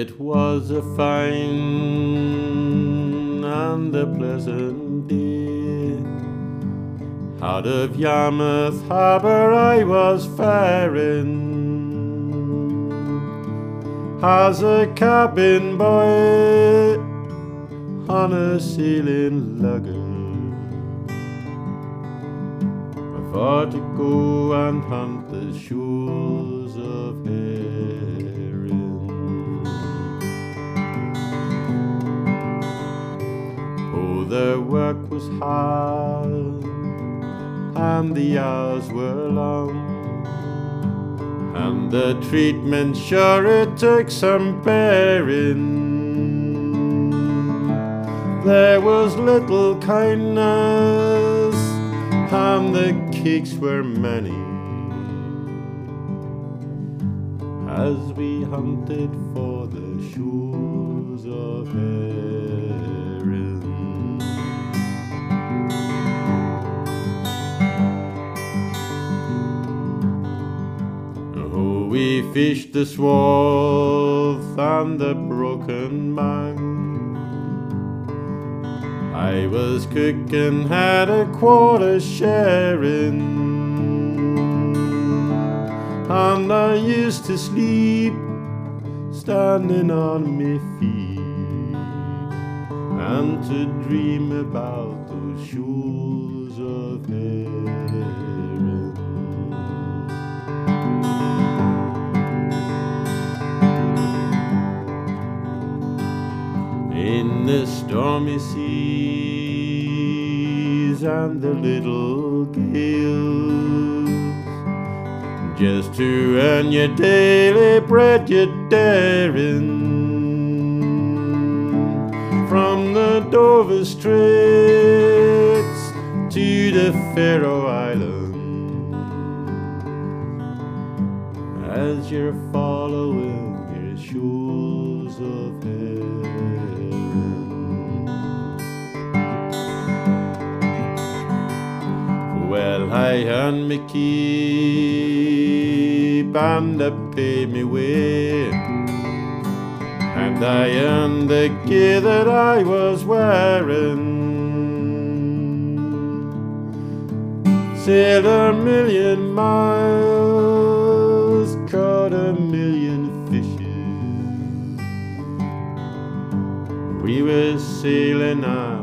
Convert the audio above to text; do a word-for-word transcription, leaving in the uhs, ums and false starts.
it was a fine and a pleasant day. Out of Yarmouth Harbour I was faring as a cabin boy on a sailing lugger, for to go and hunt the shoals of herring. Oh, the work was hard and the hours were long, and the treatment sure it took some bearing. There was little kindness and the cakes were many as we hunted for the shoals of herring. Oh, we fished the Swarth and the Broken Man. I was cook and had a quarter sharing, and I used to sleep standing on me feet and to dream about those shoals of herring. In the stormy seas and the little gales, just to earn your daily bread you're daring. From the Dover Straits to the Faroe Islands, as you're following your shoals of herring. Well, I earn me keep and I pay me way, and I earned the gear that I was wearing. Sailed a million miles, caught a million fishes. We were sailing on